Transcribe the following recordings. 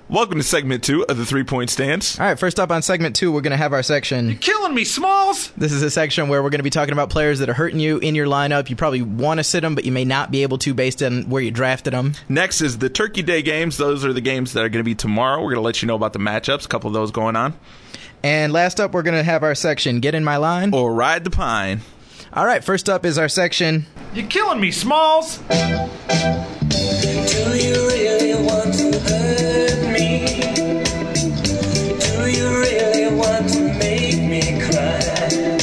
Welcome to segment 2 of the 3-Point Stance. All right, first up on segment 2, we're going to have our section. You're killing me, Smalls! This is a section where we're going to be talking about players that are hurting you in your lineup. You probably want to sit them, but you may not be able to based on where you drafted them. Next is the Turkey Day games. Those are the games that are going to be tomorrow. We're going to let you know about the matchups, a couple of those going on. And last up, we're going to have our section, Get in My Line. Or Ride the Pine. All right, first up is our section. You're killing me, Smalls! Do you really want to hurt me? Do you really want to make me cry?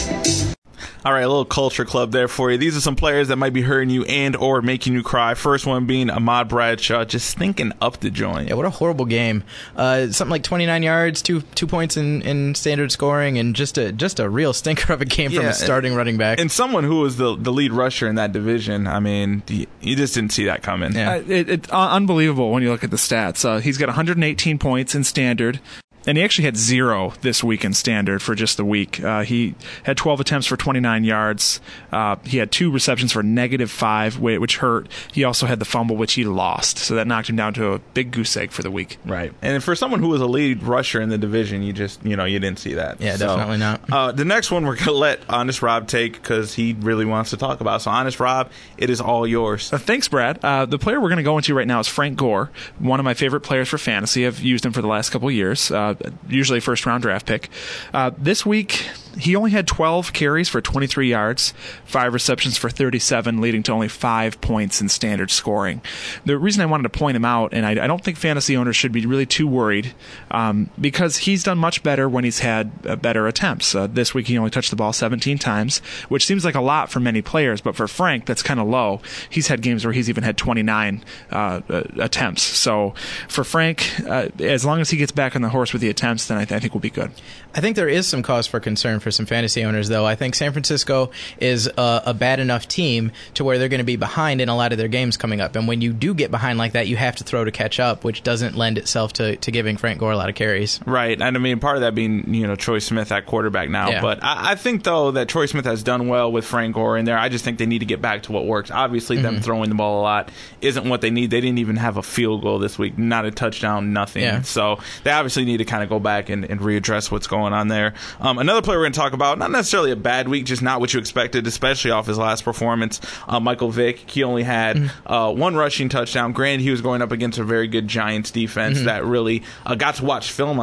All right, a little culture club there for you. These are some players that might be hurting you and or making you cry. First one being Ahmad Bradshaw, just stinking up the joint. Yeah, what a horrible game. Something like 29 yards, two points in standard scoring, and just a real stinker of a game from a starting running back. And someone who was the lead rusher in that division, I mean, you just didn't see that coming. Yeah. It's unbelievable when you look at the stats. He's got 118 points in standard. And he actually had 0 this week in standard for just the week. He had 12 attempts for 29 yards. He had 2 receptions for -5, which hurt. He also had the fumble, which he lost. So that knocked him down to a big goose egg for the week. Right. And for someone who was a lead rusher in the division, you just, you didn't see that. Yeah, definitely not. The next one we're going to let Honest Rob take because he really wants to talk about. So, Honest Rob, it is all yours. Thanks, Brad. The player we're going to go into right now is Frank Gore, one of my favorite players for fantasy. I've used him for the last couple of years. Usually first-round draft pick. This week, he only had 12 carries for 23 yards, 5 receptions for 37, leading to only 5 points in standard scoring. The reason I wanted to point him out, and I don't think fantasy owners should be really too worried, because he's done much better when he's had better attempts. This week, he only touched the ball 17 times, which seems like a lot for many players, but for Frank, that's kind of low. He's had games where he's even had 29 attempts. So for Frank, as long as he gets back on the horse with the attempts, then I think we'll be good. I think there is some cause for concern for some fantasy owners, though. I think San Francisco is a bad enough team to where they're going to be behind in a lot of their games coming up. And when you do get behind like that, you have to throw to catch up, which doesn't lend itself to giving Frank Gore a lot of carries. Right. And I mean, part of that being, Troy Smith at quarterback now. Yeah. But I think, though, that Troy Smith has done well with Frank Gore in there. I just think they need to get back to what works. Obviously, them throwing the ball a lot isn't what they need. They didn't even have a field goal this week, not a touchdown, nothing. Yeah. So they obviously need to kind of go back and readdress what's going on there. Another player we're going to talk about, not necessarily a bad week, just not what you expected, especially off his last performance, Michael Vick. He only had 1 rushing touchdown. Granted, he was going up against a very good Giants defense that really got to watch film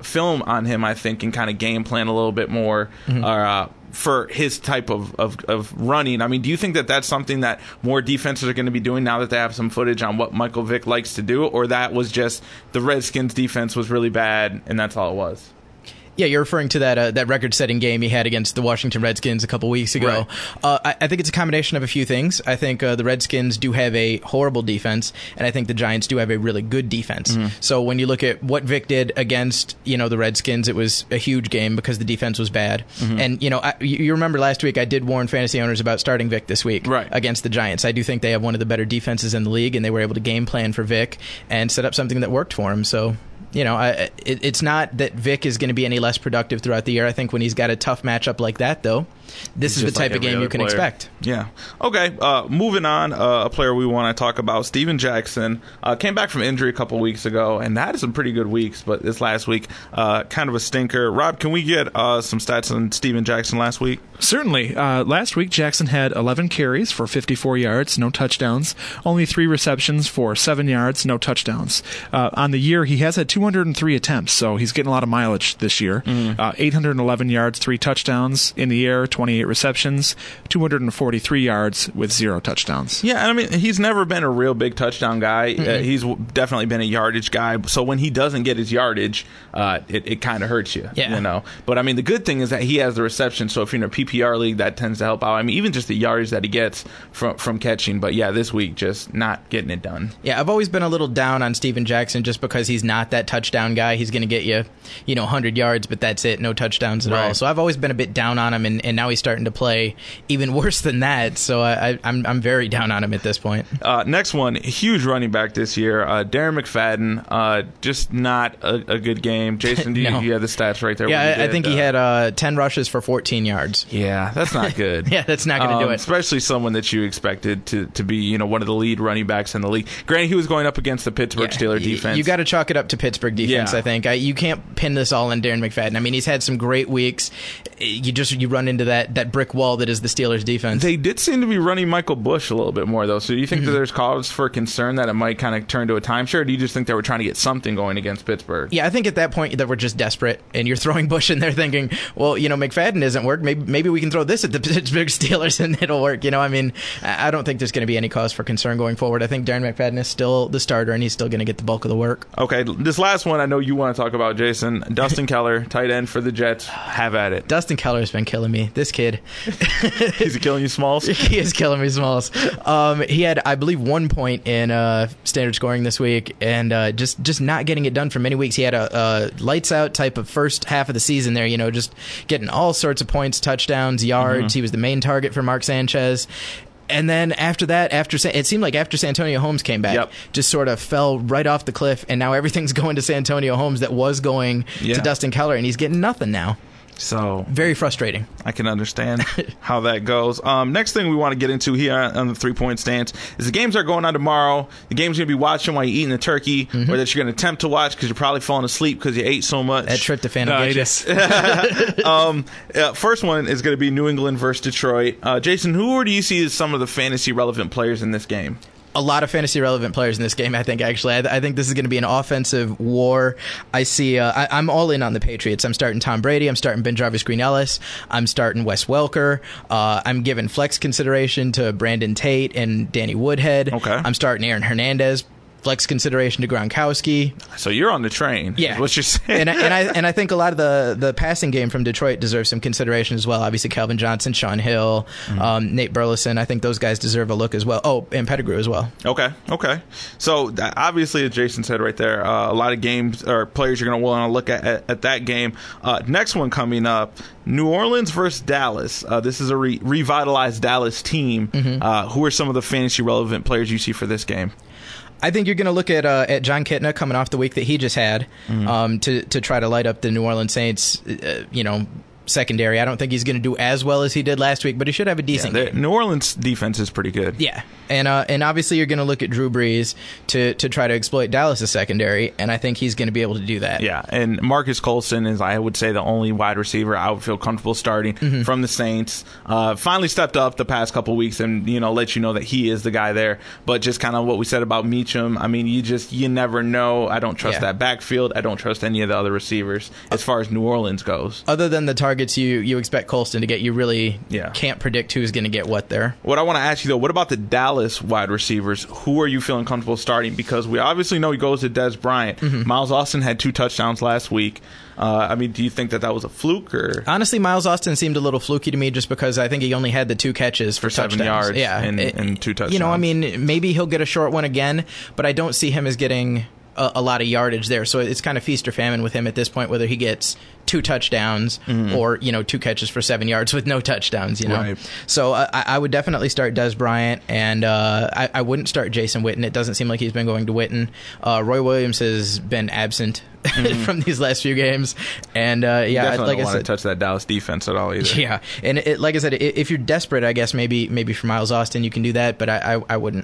on him, I think, and kind of game plan a little bit more for his type of running. I mean, do you think that that's something that more defenses are going to be doing now that they have some footage on what Michael Vick likes to do, or that was just the Redskins defense was really bad and that's all it was? Yeah, you're referring to that record-setting game he had against the Washington Redskins a couple weeks ago. Right. I think it's a combination of a few things. I think the Redskins do have a horrible defense, and I think the Giants do have a really good defense. So when you look at what Vic did against the Redskins, it was a huge game because the defense was bad. And you remember last week I did warn fantasy owners about starting Vic this week against the Giants. I do think they have one of the better defenses in the league, and they were able to game plan for Vic and set up something that worked for him. So it's not that Vic is going to be any less productive throughout the year. I think when he's got a tough matchup like that, though, this is the type of game you can expect. Yeah. Okay. Moving on, a player we want to talk about, Steven Jackson, came back from injury a couple weeks ago and had some pretty good weeks, but this last week, kind of a stinker. Rob, can we get some stats on Steven Jackson last week? Certainly. Last week, Jackson had 11 carries for 54 yards, no touchdowns. Only 3 receptions for 7 yards, no touchdowns. On the year, he has had 203 attempts, so he's getting a lot of mileage this year. 811 yards, 3 touchdowns. In the air, 28 receptions, 243 yards with 0 touchdowns. Yeah, and I mean, he's never been a real big touchdown guy. He's definitely been a yardage guy. So when he doesn't get his yardage, it kind of hurts you, But I mean, the good thing is that he has the reception. So if you're in a PPR league, that tends to help out. I mean, even just the yardage that he gets from catching. But yeah, this week, just not getting it done. Yeah, I've always been a little down on Steven Jackson just because he's not that touchdown guy. He's going to get you, 100 yards, but that's it. No touchdowns at all. So I've always been a bit down on him, and now now he's starting to play even worse than that. So I'm very down on him at this point. Next one, huge running back this year, Darren McFadden. Just not a good game. Jason, do you, No. you have the stats right there? Yeah, when you I did, think he had 10 rushes for 14 yards. Yeah, that's not good. Yeah, that's not going to do it. Especially someone that you expected to be, one of the lead running backs in the league. Granted, he was going up against the Pittsburgh Steelers defense. You got to chalk it up to Pittsburgh defense, Yeah. I think. You can't pin this all on Darren McFadden. I mean, he's had some great weeks. You run into that brick wall that is the Steelers defense. They did seem to be running Michael Bush a little bit more, though. So do you think that there's cause for concern that it might kind of turn to a timeshare, or do you just think they were trying to get something going against Pittsburgh? Yeah, I think at that point that we're just desperate, and you're throwing Bush in there thinking, well, McFadden isn't work. Maybe we can throw this at the Pittsburgh Steelers and it'll work. I mean, I don't think there's going to be any cause for concern going forward. I think Darren McFadden is still the starter, and he's still going to get the bulk of the work. Okay, this last one I know you want to talk about, Jason. Dustin Keller, tight end for the Jets. Have at it. Dustin Keller's been killing me. This kid. Is he killing you, Smalls? He is killing me, Smalls. He had, I believe, 1 point in standard scoring this week, and just not getting it done for many weeks. He had a lights out type of first half of the season there, just getting all sorts of points, touchdowns, yards. He was the main target for Mark Sanchez. And then after that, it seemed like after Santonio Holmes came back, just sort of fell right off the cliff, and now everything's going to Santonio Holmes that was going to Dustin Keller, and he's getting nothing now. So very frustrating. I can understand how that goes. Next thing we want to get into here on the 3-point stance is the games are going on tomorrow. The games you're going to be watching while you're eating the turkey, or that you're going to attempt to watch because you're probably falling asleep because you ate so much. That tryptophan will get you. First one is going to be New England versus Detroit. Jason, who do you see as some of the fantasy relevant players in this game? A lot of fantasy relevant players in this game, I think, actually. I think this is going to be an offensive war. I see, I'm all in on the Patriots. I'm starting Tom Brady. I'm starting Ben Jarvis Green Ellis. I'm starting Wes Welker. I'm giving flex consideration to Brandon Tate and Danny Woodhead. Okay. I'm starting Aaron Hernandez. Flex consideration to Gronkowski. So you're on the train. Yeah, is what you're saying. and I think a lot of the passing game from Detroit deserves some consideration as well. Obviously, Calvin Johnson, Sean Hill, Nate Burleson. I think those guys deserve a look as well. Oh, and Pettigrew as well. Okay. So obviously, as Jason said right there, a lot of games or players you're going to want to look at that game. Next one coming up, New Orleans versus Dallas. This is a revitalized Dallas team. Who are some of the fantasy relevant players you see for this game? I think you're going to look at John Kitna coming off the week that he just had to try to light up the New Orleans Saints, secondary. I don't think he's going to do as well as he did last week, but he should have a decent game. New Orleans defense is pretty good. Yeah, and obviously you're going to look at Drew Brees to try to exploit Dallas' secondary, and I think he's going to be able to do that. Yeah, and Marcus Colston is, I would say, the only wide receiver I would feel comfortable starting from the Saints. Finally stepped up the past couple weeks and, let you know that he is the guy there. But just kind of what we said about Meacham, I mean, you never know. I don't trust that backfield. I don't trust any of the other receivers as far as New Orleans goes. Other than the targets you expect Colston to get, you really can't predict who's going to get what there. What I want to ask you, though, what about the Dallas wide receivers? Who are you feeling comfortable starting? Because we obviously know he goes to Des Bryant. Miles Austin had 2 touchdowns last week. Do you think that was a fluke? Or honestly, Miles Austin seemed a little fluky to me just because I think he only had the 2 catches for 7 touchdowns. yards and 2 touchdowns. Maybe he'll get a short one again, but I don't see him as getting a lot of yardage there. So it's kind of feast or famine with him at this point, whether he gets 2 touchdowns or 2 catches for 7 yards with no touchdowns. Right. So I would definitely start Des Bryant, and I wouldn't start Jason Witten. It doesn't seem like he's been going to Witten. Roy Williams has been absent from these last few games, and definitely like don't I want said, to touch that Dallas defense at all either. Yeah, and like I said, if you're desperate, I guess maybe for Miles Austin you can do that, but I wouldn't.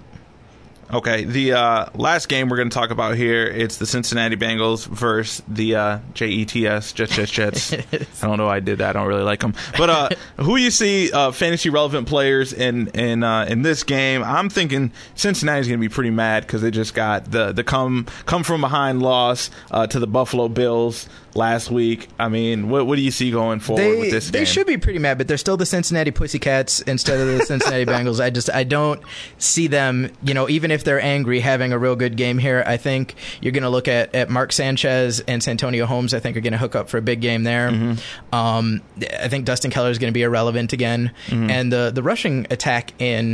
Okay, the last game we're going to talk about here, it's the Cincinnati Bengals versus the Jets. Jets. I don't know why I did that. I don't really like them. But who you see fantasy relevant players in this game? I'm thinking Cincinnati's going to be pretty mad because they just got the come from behind loss to the Buffalo Bills last week. I mean, what do you see going forward with this game? They should be pretty mad, but they're still the Cincinnati Pussycats instead of the Cincinnati Bengals. I don't see them, even if they're angry, having a real good game here. I think you're going to look at Mark Sanchez and Santonio Holmes. I think are going to hook up for a big game there. I think Dustin Keller is going to be irrelevant again. And the rushing attack in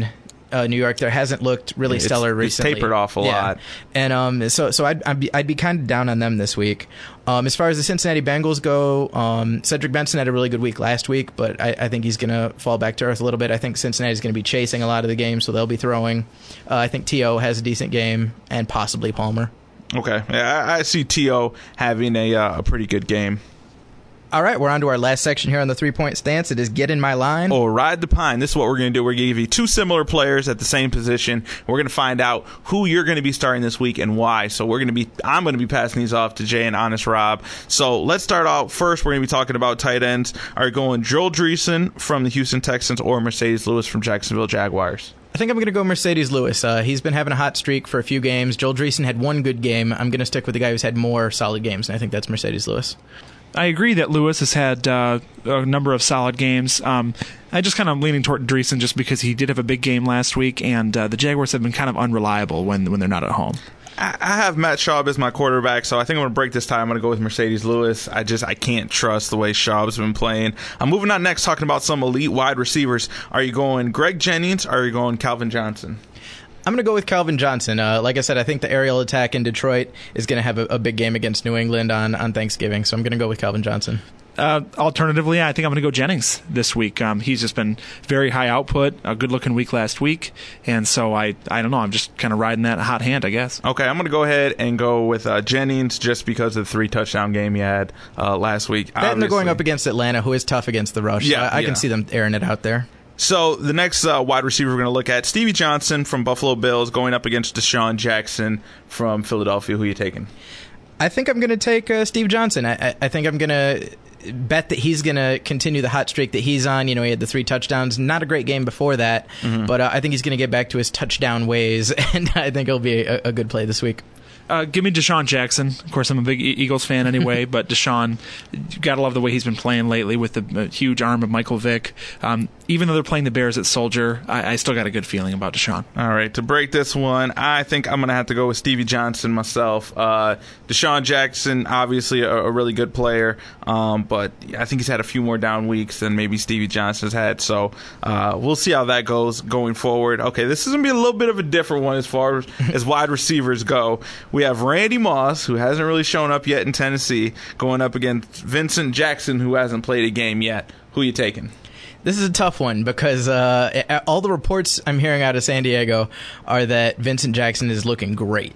New York there hasn't looked really stellar recently. It's tapered off a lot. And so I'd be kind of down on them this week. As far as the Cincinnati Bengals go, Cedric Benson had a really good week last week, but I think he's going to fall back to earth a little bit. I think Cincinnati's going to be chasing a lot of the games, so they'll be throwing. I think T.O. has a decent game, and possibly Palmer. Okay. Yeah, I see T.O. having a pretty good game. All right, we're on to our last section here on the 3-point stance. It is Get in My Line. Or Ride the Pine. This is what we're going to do. We're going to give you two similar players at the same position. We're going to find out who you're going to be starting this week and why. So I'm going to be passing these off to Jay and Honest Rob. So let's start out first. We're going to be talking about tight ends. Are you going Joel Dreesen from the Houston Texans or Mercedes Lewis from Jacksonville Jaguars? I think I'm going to go Mercedes Lewis. He's been having a hot streak for a few games. Joel Dreesen had one good game. I'm going to stick with the guy who's had more solid games, and I think that's Mercedes Lewis. I agree that Lewis has had a number of solid games. I just kind of leaning toward Dreesen just because he did have a big game last week, and the Jaguars have been kind of unreliable when they're not at home. I have Matt Schaub as my quarterback, so I think I'm going to break this tie. I'm going to go with Mercedes Lewis. I can't trust the way Schaub's been playing. I'm moving on next, talking about some elite wide receivers. Are you going Greg Jennings or are you going Calvin Johnson? I'm going to go with Calvin Johnson. Like I said, I think the aerial attack in Detroit is going to have a big game against New England on Thanksgiving, so I'm going to go with Calvin Johnson. Alternatively, I think I'm going to go Jennings this week. He's just been very high output, a good-looking week last week, and so I don't know. I'm just kind of riding that hot hand, I guess. Okay, I'm going to go ahead and go with Jennings just because of the 3-touchdown game he had last week. And they're going up against Atlanta, who is tough against the rush. Yeah, I can see them airing it out there. So the next wide receiver we're going to look at, Stevie Johnson from Buffalo Bills going up against Deshaun Jackson from Philadelphia. Who are you taking? I think I'm going to take Steve Johnson. I think I'm going to bet that he's going to continue the hot streak that he's on. You know, he had the 3 touchdowns. Not a great game before that, but I think he's going to get back to his touchdown ways, and I think it'll be a good play this week. Give me Deshaun Jackson. Of course, I'm a big Eagles fan anyway, but Deshaun, you got to love the way he's been playing lately with the huge arm of Michael Vick. Even though they're playing the Bears at Soldier, I still got a good feeling about Deshaun. All right, to break this one, I think I'm going to have to go with Stevie Johnson myself. Deshaun Jackson, obviously a really good player, but I think he's had a few more down weeks than maybe Stevie Johnson's had, so we'll see how that goes going forward. Okay, this is going to be a little bit of a different one as far as wide receivers go. We have Randy Moss, who hasn't really shown up yet in Tennessee, going up against Vincent Jackson, who hasn't played a game yet. Who are you taking? This is a tough one because all the reports I'm hearing out of San Diego are that Vincent Jackson is looking great.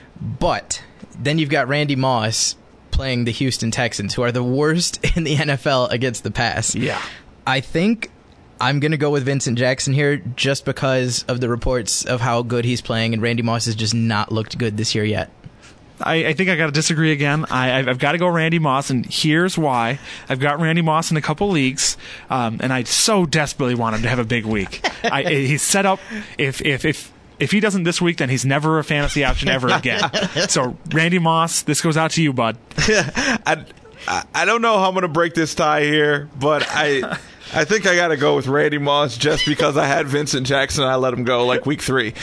But then you've got Randy Moss playing the Houston Texans, who are the worst in the NFL against the pass. Yeah. I think I'm going to go with Vincent Jackson here just because of the reports of how good he's playing, and Randy Moss has just not looked good this year yet. I think I got to disagree again. I've got to go Randy Moss, and here's why. I've got Randy Moss in a couple leagues, and I so desperately want him to have a big week. He's set up. If he doesn't this week, then he's never a fantasy option ever again. So Randy Moss, this goes out to you, bud. I don't know how I'm going to break this tie here, but I think I got to go with Randy Moss just because I had Vincent Jackson and I let him go like week 3.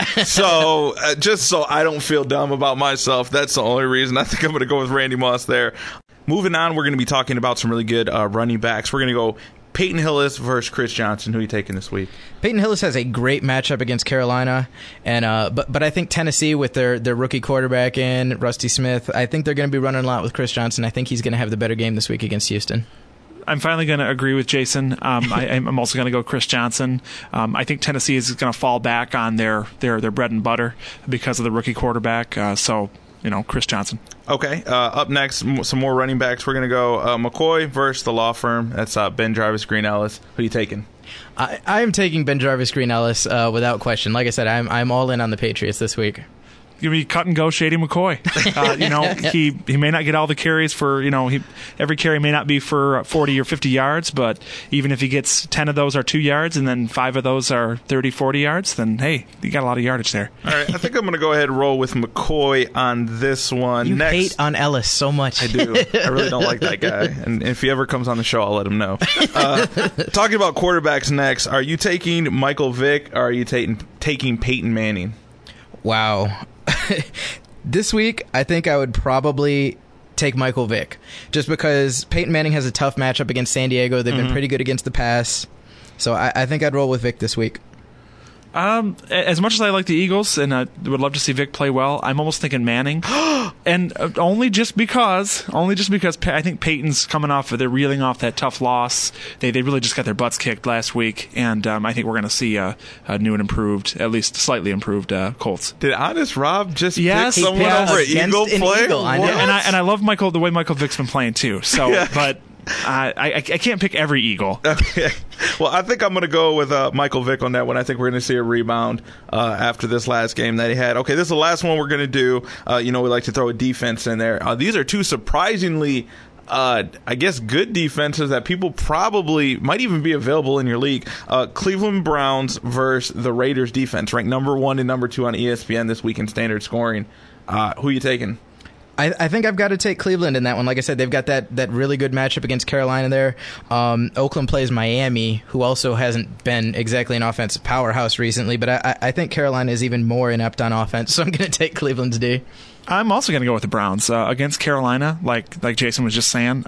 So just so I don't feel dumb about myself, that's the only reason. I think I'm going to go with Randy Moss there. Moving on, we're going to be talking about some really good running backs. We're going to go Peyton Hillis versus Chris Johnson. Who are you taking this week? Peyton Hillis has a great matchup against Carolina, and but I think Tennessee with their rookie quarterback in Rusty Smith, I think they're going to be running a lot with Chris Johnson. I think he's going to have the better game this week against Houston. I'm finally going to agree with Jason. I'm also going to go Chris Johnson. I think Tennessee is going to fall back on their bread and butter because of the rookie quarterback. So, Chris Johnson. Okay. Up next, some more running backs. We're going to go McCoy versus the law firm. That's Ben Jarvis, Green Ellis. Who are you taking? I am taking Ben Jarvis, Green Ellis without question. Like I said, I'm all in on the Patriots this week. Give me cut and go Shady McCoy. He may not get all the carries for, every carry may not be for 40 or 50 yards, but even if he gets 10 of those are 2 yards and then 5 of those are 30, 40 yards, then hey, you got a lot of yardage there. All right, I think I'm going to go ahead and roll with McCoy on this one. You Next, hate on Ellis so much. I do. I really don't like that guy. And if he ever comes on the show, I'll let him know. Talking about quarterbacks next, are you taking Michael Vick or are you taking Peyton Manning? Wow. This week, I think I would probably take Michael Vick, just because Peyton Manning has a tough matchup against San Diego. They've been pretty good against the pass, so I think I'd roll with Vick this week. As much as I like the Eagles and would love to see Vic play well, I'm almost thinking Manning, and only just because I think Peyton's coming off they're reeling off that tough loss. They really just got their butts kicked last week, and I think we're going to see a new and improved, at least slightly improved Colts. Did Honest Rob just Yes, pick someone yes. over an Against Eagle an player? Eagle, I know. What? And I love the way Michael Vick's been playing too. So, Yeah. but I can't pick every Eagle. Okay. Well, I think I'm going to go with Michael Vick on that one. I think we're going to see a rebound after this last game that he had. Okay, this is the last one we're going to do. We like to throw a defense in there. These are two surprisingly, I guess, good defenses that people probably might even be available in your league. Cleveland Browns versus the Raiders defense, ranked number 1 and number 2 on ESPN this week in standard scoring. Who are you taking? I think I've got to take Cleveland in that one. Like I said, they've got that really good matchup against Carolina there. Oakland plays Miami, who also hasn't been exactly an offensive powerhouse recently, but I think Carolina is even more inept on offense, so I'm going to take Cleveland's D. I'm also going to go with the Browns against Carolina, like Jason was just saying.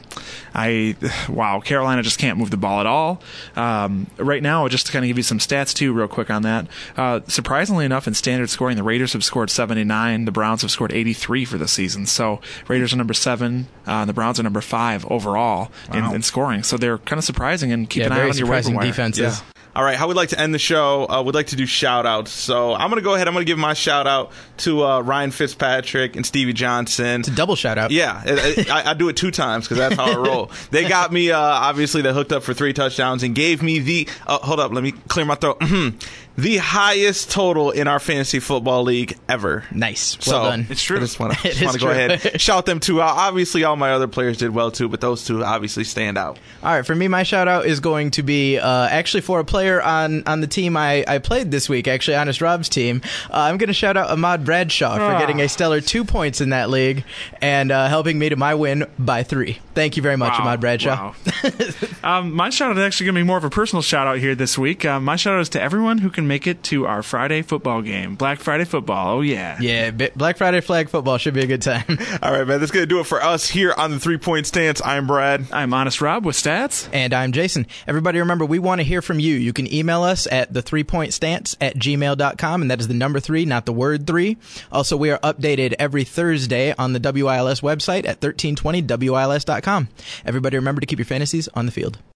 Carolina just can't move the ball at all. Right now, just to kind of give you some stats too, real quick on that. Surprisingly enough, in standard scoring, the Raiders have scored 79. The Browns have scored 83 for the season. So Raiders are number 7. The Browns are number 5 overall in scoring. So they're kind of surprising, and keep an eye on your waiver wire. Defenses. Yeah. All right, how we'd like to end the show, we'd like to do shout-outs. So I'm going to go ahead. I'm going to give my shout-out to Ryan Fitzpatrick and Stevie Johnson. It's a double shout-out. Yeah, I do it 2 times because that's how I roll. They got me, obviously, they hooked up for 3 touchdowns and gave me the, hold up, let me clear my throat. The highest total in our fantasy football league ever. Nice. Well done. It's true. I just want to go true. ahead shout them two out. Obviously, all my other players did well too, but those two obviously stand out. All right, for me, my shout-out is going to be actually for a player on the team I played this week, actually Honest Rob's team. I'm going to shout out Ahmad Bradshaw for getting a stellar 2 points in that league and helping me to my win by 3. Thank you very much, Ahmad Bradshaw. Wow. My shout-out is actually going to be more of a personal shout-out here this week. My shout-out is to everyone who can make it to our Friday football game. Black Friday football, oh yeah. Yeah, Black Friday flag football should be a good time. All right, man, that's going to do it for us here on the 3 Point Stance. I'm Brad. I'm Honest Rob with stats. And I'm Jason. Everybody remember, we want to hear from you. You can email us at the3pointstance@gmail.com, and that is the number 3, not the word 3. Also, we are updated every Thursday on the WILS website at 1320wils.com. Everybody remember to keep your fantasies on the field.